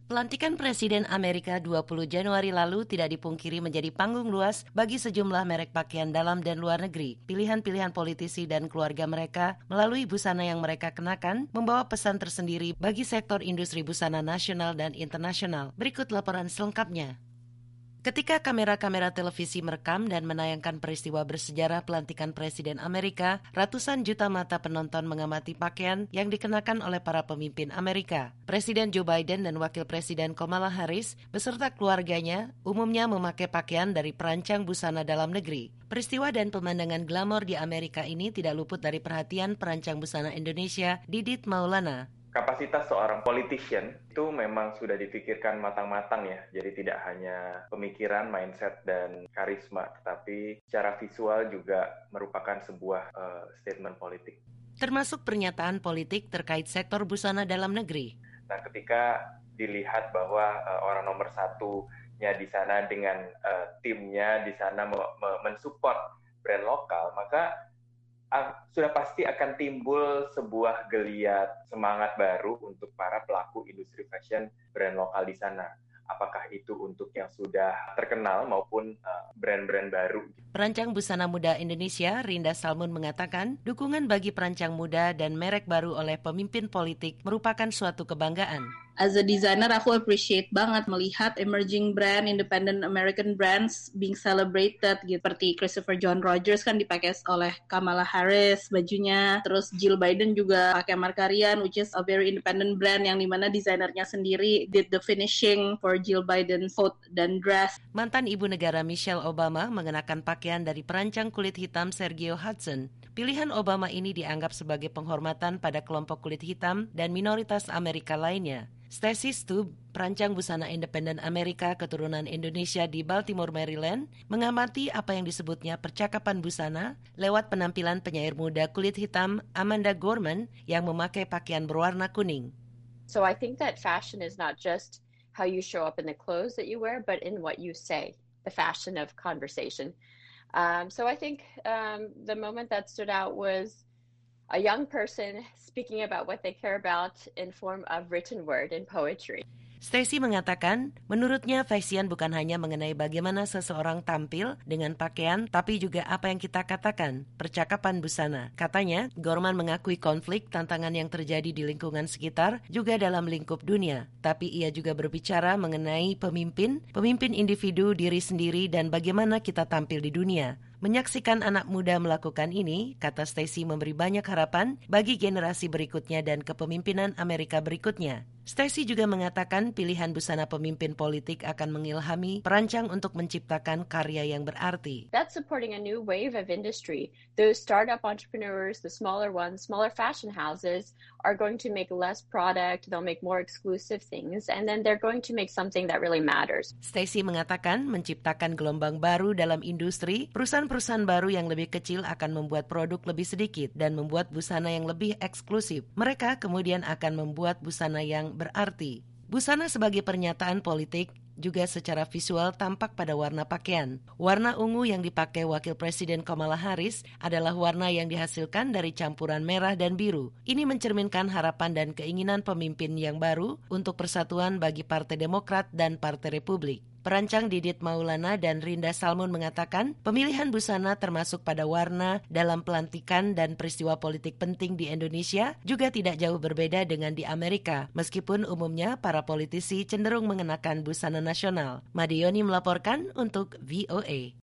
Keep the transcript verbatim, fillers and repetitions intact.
Pelantikan Presiden Amerika dua puluh Januari lalu tidak dipungkiri menjadi panggung luas bagi sejumlah merek pakaian dalam dan luar negeri. Pilihan-pilihan politisi dan keluarga mereka melalui busana yang mereka kenakan membawa pesan tersendiri bagi sektor industri busana nasional dan internasional. Berikut laporan selengkapnya. Ketika kamera-kamera televisi merekam dan menayangkan peristiwa bersejarah pelantikan Presiden Amerika, ratusan juta mata penonton mengamati pakaian yang dikenakan oleh para pemimpin Amerika. Presiden Joe Biden dan Wakil Presiden Kamala Harris beserta keluarganya umumnya memakai pakaian dari perancang busana dalam negeri. Peristiwa dan pemandangan glamor di Amerika ini tidak luput dari perhatian perancang busana Indonesia, Didit Maulana. Kapasitas seorang politician itu memang sudah dipikirkan matang-matang ya. Jadi tidak hanya pemikiran, mindset, dan karisma, tetapi secara visual juga merupakan sebuah uh, statement politik. Termasuk pernyataan politik terkait sektor busana dalam negeri. Nah, ketika dilihat bahwa uh, orang nomor satunya di sana dengan uh, timnya di sana me- me- mensupport brand lokal, maka Uh, sudah pasti akan timbul sebuah geliat semangat baru untuk para pelaku industri fashion brand lokal di sana. Apakah itu untuk yang sudah terkenal maupun uh, brand-brand baru. Perancang busana muda Indonesia, Rinda Salmun mengatakan, dukungan bagi perancang muda dan merek baru oleh pemimpin politik merupakan suatu kebanggaan. As a designer, aku appreciate banget melihat emerging brand, independent American brands being celebrated gitu. Seperti Christopher John Rogers kan dipakai oleh Kamala Harris bajunya. Terus Jill Biden juga pakai Marc Jacobs, which is a very independent brand yang dimana desainernya sendiri did the finishing for Jill Biden's coat dan dress. Mantan Ibu Negara Michelle Obama mengenakan pakaian dari perancang kulit hitam Sergio Hudson. Pilihan Obama ini dianggap sebagai penghormatan pada kelompok kulit hitam dan minoritas Amerika lainnya. Stacy Stubb, perancang busana independen Amerika keturunan Indonesia di Baltimore, Maryland, mengamati apa yang disebutnya percakapan busana lewat penampilan penyair muda kulit hitam Amanda Gorman yang memakai pakaian berwarna kuning. So I think that fashion is not just how you show up in the clothes that you wear, but in what you say, the fashion of conversation. Um, so I think um, the moment that stood out was a young person speaking about what they care about in form of written word and poetry. Stacy mengatakan, menurutnya fashion bukan hanya mengenai bagaimana seseorang tampil dengan pakaian, tapi juga apa yang kita katakan, percakapan busana. Katanya, Gorman mengakui konflik tantangan yang terjadi di lingkungan sekitar, juga dalam lingkup dunia. Tapi ia juga berbicara mengenai pemimpin, pemimpin individu, diri sendiri, dan bagaimana kita tampil di dunia. Menyaksikan anak muda melakukan ini, kata Stacy, memberi banyak harapan bagi generasi berikutnya dan kepemimpinan Amerika berikutnya. Stacy juga mengatakan pilihan busana pemimpin politik akan mengilhami perancang untuk menciptakan karya yang berarti. That's supporting a new wave of industry. Those startup entrepreneurs, the smaller ones, smaller fashion houses are going to make less product, they'll make more exclusive things, and then they're going to make something that really matters. Stacy mengatakan menciptakan gelombang baru dalam industri, perusahaan-perusahaan baru yang lebih kecil akan membuat produk lebih sedikit dan membuat busana yang lebih eksklusif. Mereka kemudian akan membuat busana yang berarti. Busana sebagai pernyataan politik juga secara visual tampak pada warna pakaian. Warna ungu yang dipakai Wakil Presiden Kamala Harris adalah warna yang dihasilkan dari campuran merah dan biru. Ini mencerminkan harapan dan keinginan pemimpin yang baru untuk persatuan bagi Partai Demokrat dan Partai Republik. Perancang Didit Maulana dan Rinda Salmun mengatakan pemilihan busana termasuk pada warna dalam pelantikan dan peristiwa politik penting di Indonesia juga tidak jauh berbeda dengan di Amerika, meskipun umumnya para politisi cenderung mengenakan busana nasional. Madioni melaporkan untuk V O A.